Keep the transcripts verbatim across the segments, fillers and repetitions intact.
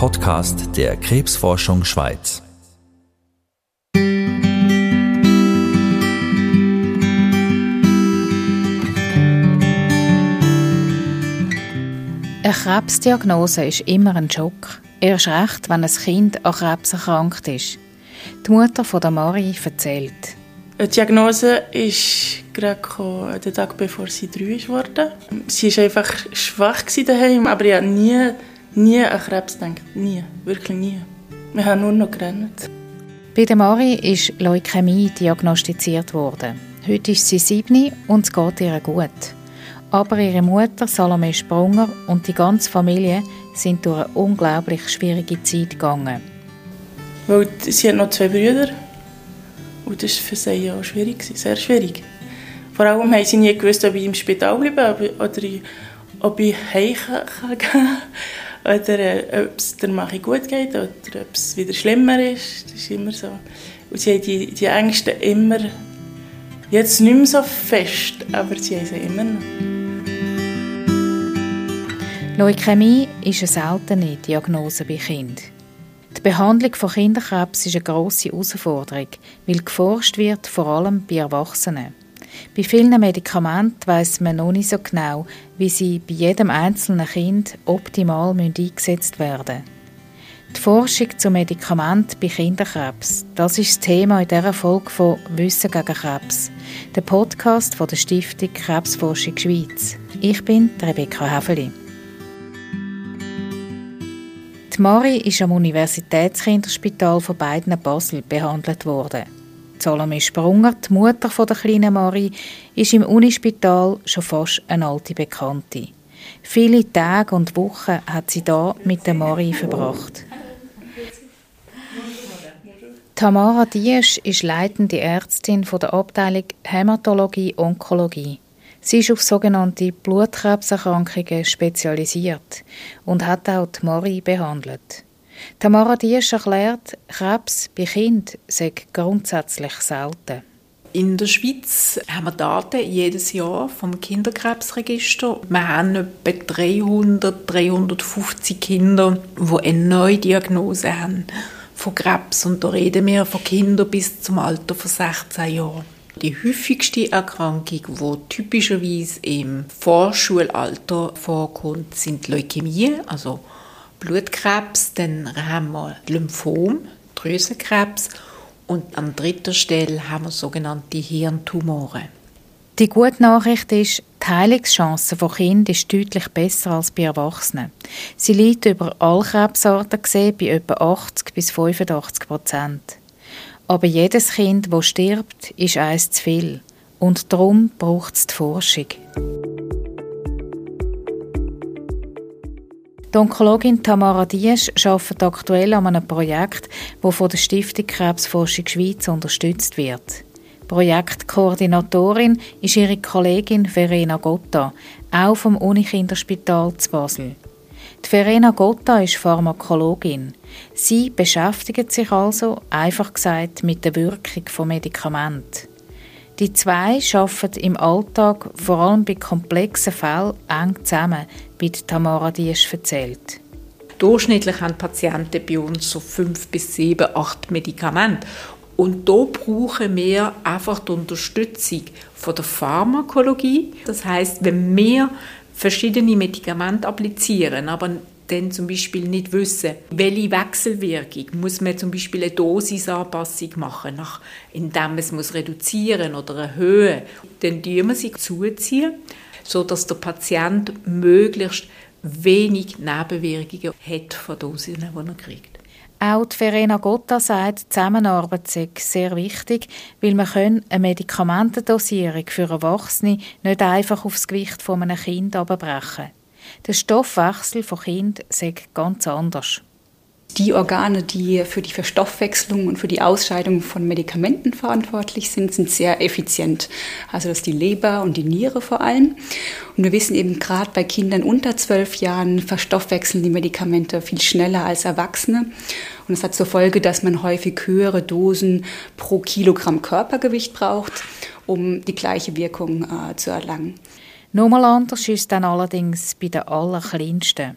Podcast der Krebsforschung Schweiz. Eine Krebsdiagnose ist immer ein Schock. Erst recht, wenn ein Kind an Krebs erkrankt ist. Die Mutter von der Marie erzählt. Die Diagnose ist gerade gekommen, den Tag bevor sie drei wurde. Sie war einfach schwach daheim, aber ich habe nie, nie an Krebs gedacht. Nie, wirklich nie. Wir haben nur noch gerannt. Bei der Marie ist Leukämie diagnostiziert worden. Heute ist sie sieben und es geht ihr gut. Aber ihre Mutter, Salome Sprunger, und die ganze Familie sind durch eine unglaublich schwierige Zeit gegangen. Weil sie hat noch zwei Brüder. Und das war für sie auch schwierig, sehr schwierig. Vor allem haben sie nie gewusst, ob ich im Spital bleibe oder ob ich heim gehen kann. Oder äh, ob es der Marie gut geht oder ob es wieder schlimmer ist. Das ist immer so. Und sie haben die, die Ängste immer, jetzt nicht mehr so fest, aber sie haben sie immer noch. Leukämie ist eine seltene Diagnose bei Kindern. Die Behandlung von Kinderkrebs ist eine grosse Herausforderung, weil geforscht wird, vor allem bei Erwachsenen. Bei vielen Medikamenten weiss man noch nicht so genau, wie sie bei jedem einzelnen Kind optimal eingesetzt werden müssen. Die Forschung zu Medikamenten bei Kinderkrebs, das ist das Thema in dieser Folge von «Wissen gegen Krebs», der Podcast von der Stiftung Krebsforschung Schweiz. Ich bin Rebecca Häfeli. Die Marie ist am Universitätskinderspital von beiden Basel behandelt worden. Salome Sprunger, die Mutter der kleinen Marie, ist im Unispital schon fast eine alte Bekannte. Viele Tage und Wochen hat sie da mit der Marie verbracht. Tamara Diesch ist leitende Ärztin der Abteilung Hämatologie-Onkologie. Sie ist auf sogenannte Blutkrebserkrankungen spezialisiert und hat auch die Marie behandelt. Tamara Diesch erklärt, Krebs bei Kindern sei grundsätzlich selten. In der Schweiz haben wir Daten jedes Jahr vom Kinderkrebsregister. Wir haben etwa dreihundert, dreihundertfünfzig Kinder, die eine neue Diagnose haben von Krebs. Und da reden wir von Kindern bis zum Alter von sechzehn Jahren. Die häufigste Erkrankung, die typischerweise im Vorschulalter vorkommt, sind Leukämie, also Blutkrebs. Dann haben wir Lymphom, Drüsenkrebs. Und an dritter Stelle haben wir sogenannte Hirntumore. Die gute Nachricht ist, die Heilungschance von Kindern ist deutlich besser als bei Erwachsenen. Sie liegt über alle Krebsarten gesehen bei etwa achtzig bis fünfundachtzig Prozent. Aber jedes Kind, das stirbt, ist eins zu viel. Und darum braucht es die Forschung. Die Onkologin Tamara Diesch arbeitet aktuell an einem Projekt, das von der Stiftung Krebsforschung Schweiz unterstützt wird. Projektkoordinatorin ist ihre Kollegin Verena Gotta, auch vom Unikinderspital zu Basel. Die Verena Gotta ist Pharmakologin. Sie beschäftigt sich also, einfach gesagt, mit der Wirkung von Medikamenten. Die zwei arbeiten im Alltag, vor allem bei komplexen Fällen, eng zusammen, wie Tamara Diesch erzählt. Durchschnittlich haben Patienten bei uns so fünf bis sieben, acht Medikamente. Und da brauchen wir einfach die Unterstützung von der Pharmakologie. Das heisst, wenn wir verschiedene Medikamente applizieren, aber dann zum Beispiel nicht wissen, welche Wechselwirkung muss man zum Beispiel eine Dosisanpassung machen, nach, indem man es muss reduzieren oder erhöhen, dann ziehen wir sie zuziehen, sodass der Patient möglichst wenig Nebenwirkungen hat von Dosen, die er kriegt. Auch die Verena Gotta sagt, die Zusammenarbeit sei sehr wichtig, weil man eine Medikamentendosierung für Erwachsene nicht einfach auf das Gewicht eines Kindes abbrechen kann. Der Stoffwechsel von Kindern sei ganz anders. Die Organe, die für die Verstoffwechslung und für die Ausscheidung von Medikamenten verantwortlich sind, sind sehr effizient. Also das ist die Leber und die Niere vor allem. Und wir wissen eben gerade bei Kindern unter zwölf Jahren verstoffwechseln die Medikamente viel schneller als Erwachsene. Und das hat zur Folge, dass man häufig höhere Dosen pro Kilogramm Körpergewicht braucht, um die gleiche Wirkung äh, zu erlangen. Nochmal anders ist es dann allerdings bei den Allerkleinsten.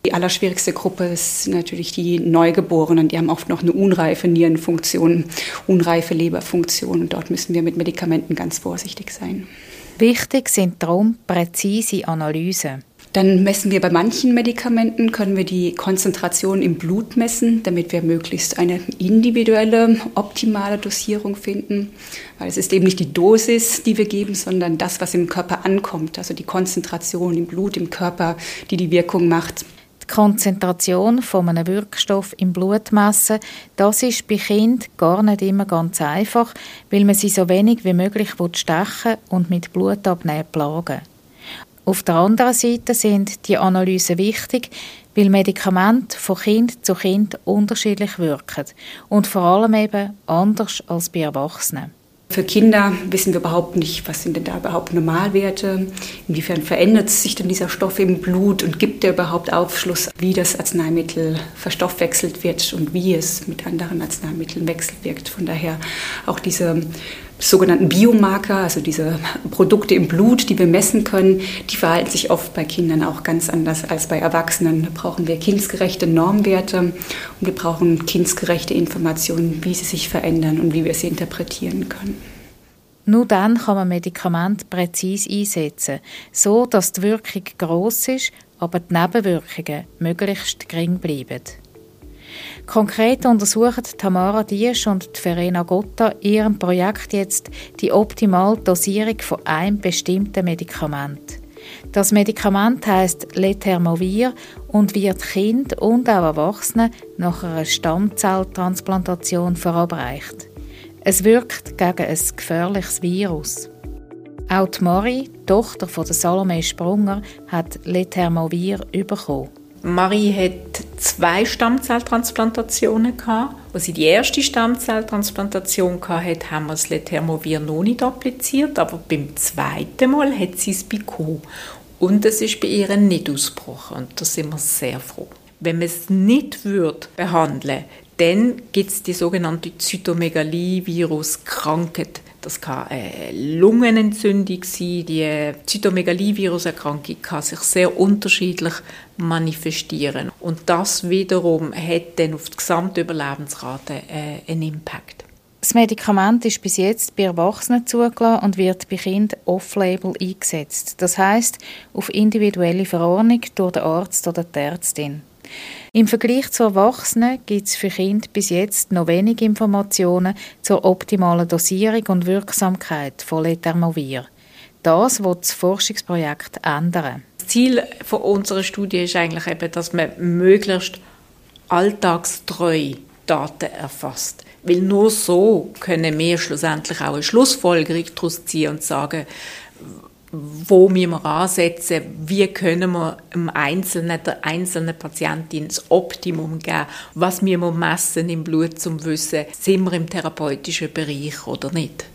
Die allerschwierigste Gruppe ist natürlich die Neugeborenen. Die haben oft noch eine unreife Nierenfunktion, unreife Leberfunktion. Und dort müssen wir mit Medikamenten ganz vorsichtig sein. Wichtig sind darum präzise Analysen. Dann messen wir bei manchen Medikamenten, können wir die Konzentration im Blut messen, damit wir möglichst eine individuelle, optimale Dosierung finden. Weil es ist eben nicht die Dosis, die wir geben, sondern das, was im Körper ankommt. Also die Konzentration im Blut, im Körper, die die Wirkung macht. Die Konzentration von einem Wirkstoff im Blut messen, das ist bei Kindern gar nicht immer ganz einfach, weil man sie so wenig wie möglich stechen und mit Blutabnehmen plagen. Auf der anderen Seite sind die Analysen wichtig, weil Medikamente von Kind zu Kind unterschiedlich wirken und vor allem eben anders als bei Erwachsenen. Für Kinder wissen wir überhaupt nicht, was sind denn da überhaupt Normalwerte, inwiefern verändert sich denn dieser Stoff im Blut und gibt der überhaupt Aufschluss, wie das Arzneimittel verstoffwechselt wird und wie es mit anderen Arzneimitteln wechselwirkt. Von daher auch diese sogenannten Biomarker, also diese Produkte im Blut, die wir messen können, die verhalten sich oft bei Kindern auch ganz anders als bei Erwachsenen. Da brauchen wir kindgerechte Normwerte und wir brauchen kindgerechte Informationen, wie sie sich verändern und wie wir sie interpretieren können. Nur dann kann man Medikamente präzise einsetzen, so dass die Wirkung gross ist, aber die Nebenwirkungen möglichst gering bleiben. Konkret untersuchen Tamara Diesch und Verena Gotta in ihrem Projekt jetzt die optimale Dosierung von einem bestimmten Medikament. Das Medikament heisst Letermovir und wird Kindern und auch Erwachsenen nach einer Stammzelltransplantation verabreicht. Es wirkt gegen ein gefährliches Virus. Auch die Marie, Tochter von der Salome Sprunger, hat Letermovir bekommen. Marie hat zwei Stammzelltransplantationen gehabt. Als sie die erste Stammzelltransplantation hatte, haben wir das Letermovir noch nicht appliziert, aber beim zweiten Mal hat sie es bekommen. Und es ist bei ihr nicht ausgebrochen. Und da sind wir sehr froh. Wenn man es nicht würde behandeln, dann gibt es die sogenannte Zytomegalie-Virus-Krankheit. Das kann eine Lungenentzündung sein. Die Zytomegalie-Viruserkrankung kann sich sehr unterschiedlich manifestieren. Und das wiederum hat dann auf die Gesamtüberlebensrate einen Impact. Das Medikament ist bis jetzt bei Erwachsenen zugelassen und wird bei Kindern off-label eingesetzt. Das heisst, auf individuelle Verordnung durch den Arzt oder die Ärztin. Im Vergleich zu Erwachsenen gibt es für Kinder bis jetzt noch wenig Informationen zur optimalen Dosierung und Wirksamkeit von Letermovir. Das will das Forschungsprojekt ändern. Das Ziel von unserer Studie ist eigentlich eben, dass man möglichst alltagstreu Daten erfasst. Weil nur so können wir schlussendlich auch eine Schlussfolgerung daraus ziehen und sagen, wo müssen wir ansetzen, wie können wir dem Einzelnen, der einzelnen Patientin das Optimum geben, was müssen wir messen im Blut, um zu wissen, sind wir im therapeutischen Bereich oder nicht.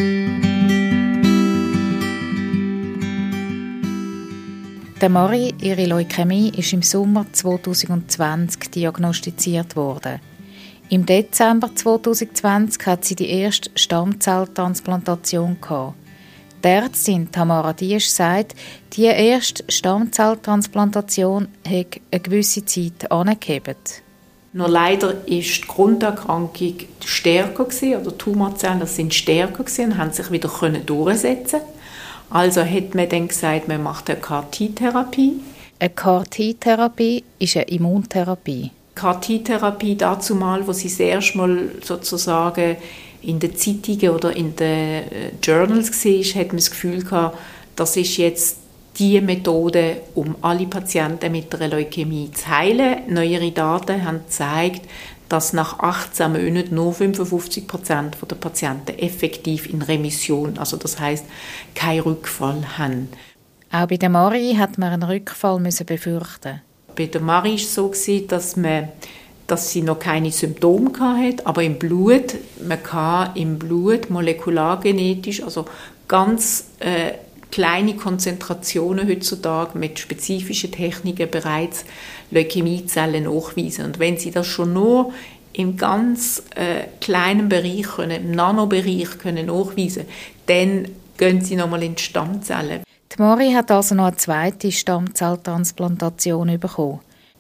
Der Marie, ihre Leukämie, ist im Sommer zweitausendzwanzig diagnostiziert worden. Im Dezember zweitausendzwanzig hat sie die erste Stammzelltransplantation gehabt. Die Ärztin Tamara Diesch sagt, die erste Stammzelltransplantation hat eine gewisse Zeit angehebt. Nur leider war die Grunderkrankung stärker gewesen, oder die Tumorzellen sind stärker gewesen und haben sich wieder durchsetzen. Also hat man dann gesagt, man macht eine C A R T-Therapie. Eine C A R T-Therapie ist eine Immuntherapie. C A R T-Therapie dazu mal, wo sie das erste Mal sozusagen in den Zeitungen oder in den Journals war, hat man das Gefühl gehabt, das ist jetzt die Methode, um alle Patienten mit einer Leukämie zu heilen. Neuere Daten haben gezeigt, dass nach achtzehn Monaten nur fünfundfünfzig Prozent der Patienten effektiv in Remission, also das heisst, keinen Rückfall haben. Auch bei der Marie hat man einen Rückfall befürchten. Bei der Marie war es so, dass man dass sie noch keine Symptome hatte, aber im Blut, man kann im Blut molekulargenetisch, also ganz äh, kleine Konzentrationen heutzutage mit spezifischen Techniken bereits Leukämiezellen nachweisen. Und wenn sie das schon nur im ganz äh, kleinen Bereich, können, im Nanobereich können nachweisen, dann gehen sie nochmal in die Stammzellen. Die Marie hat also noch eine zweite Stammzelltransplantation bekommen.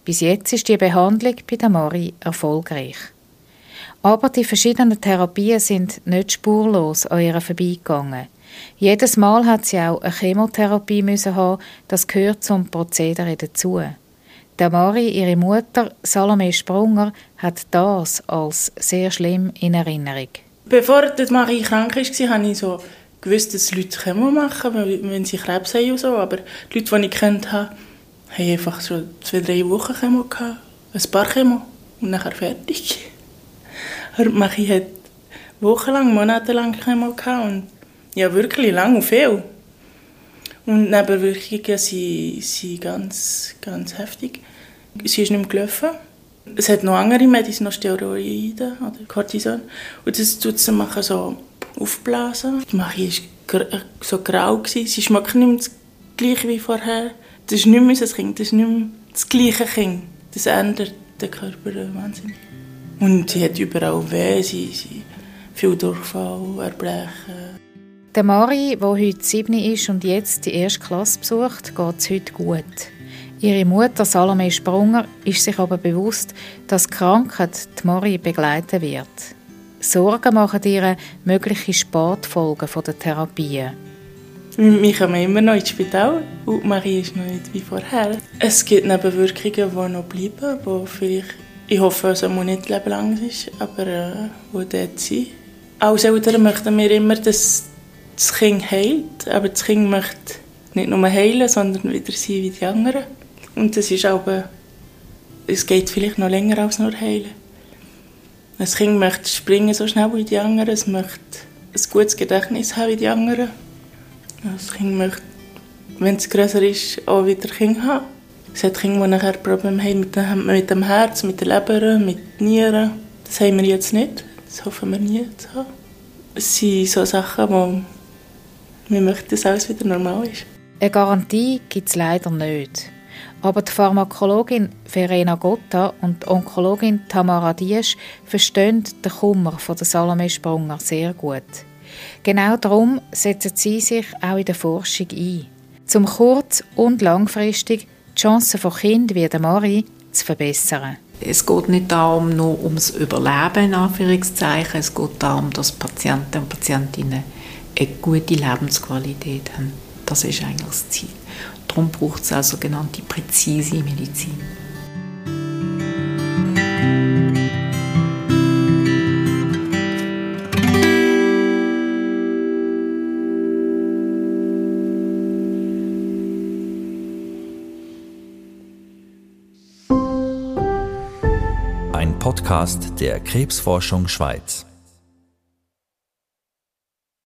Bis jetzt ist die Behandlung bei der Marie erfolgreich. Aber die verschiedenen Therapien sind nicht spurlos an ihr vorbeigegangen. Jedes Mal hat sie auch eine Chemotherapie müssen haben, das gehört zum Prozedere dazu. Der Marie, ihre Mutter, Salome Sprunger, hat das als sehr schlimm in Erinnerung. Bevor die Marie krank war, habe ich so gewusst, dass Leute Chemo machen, wenn sie Krebs haben und so. Aber die Leute, die ich kennt habe, haben einfach so zwei, drei Wochen Chemo gehabt. Ein paar Chemo und nachher fertig. Und Marie hat wochenlang, monatelang Chemo gehabt und ja, wirklich lang und viel. Und die Nebenwirkungen sind, sind ganz, ganz heftig. Sie ist nicht mehr gelaufen. Es hat noch andere Medizin, noch Steroide oder Cortison. Und das tut sie machen so aufblasen. Die Marie war so grau. Sie schmeckt nicht mehr das Gleiche wie vorher. Das ist nicht mehr das Kind, das ist nicht mehr das gleiche Kind. Das ändert den Körper wahnsinnig. Und sie hat überall weh, sie, sie viel Durchfall, Erbrechen. Der Marie, die heute sieben ist und jetzt die erste Klasse besucht, geht es heute gut. Ihre Mutter Salome Sprunger ist sich aber bewusst, dass die Krankheit die Marie begleiten wird. Sorgen machen ihr mögliche Spätfolgen der Therapien. Wir kommen immer noch ins Spital und Marie ist noch nicht wie vorher. Es gibt Nebenwirkungen, die noch bleiben, die vielleicht, ich hoffe, dass es nicht lebenlang ist, aber äh, die dort sind. Als Eltern möchten wir immer, dass das Kind heilt, aber das Kind möchte nicht nur heilen, sondern wieder sein wie die anderen. Und das ist auch, es geht vielleicht noch länger als nur heilen. Das Kind möchte springen so schnell wie die anderen, es möchte ein gutes Gedächtnis haben wie die anderen. Das Kind möchte, wenn es grösser ist, auch wieder Kind haben. Es hat Kinder, die nachher Probleme haben mit dem, mit dem Herz, mit der Leber, mit den Nieren. Das haben wir jetzt nicht, das hoffen wir nie zu haben. Es sind so Sachen, wo wir möchten, dass alles wieder normal ist. Eine Garantie gibt es leider nicht. Aber die Pharmakologin Verena Gotta und die Onkologin Tamara Diesch verstehen den Kummer von der Salome Sprunger sehr gut. Genau darum setzen sie sich auch in der Forschung ein, um kurz- und langfristig die Chancen von Kindern wie der Marie zu verbessern. Es geht nicht darum, nur ums Überleben, in Anführungszeichen. Es geht darum, dass Patienten und Patientinnen eine gute Lebensqualität haben. Das ist eigentlich das Ziel. Darum braucht es auch sogenannte präzise Medizin. Ein Podcast der Krebsforschung Schweiz.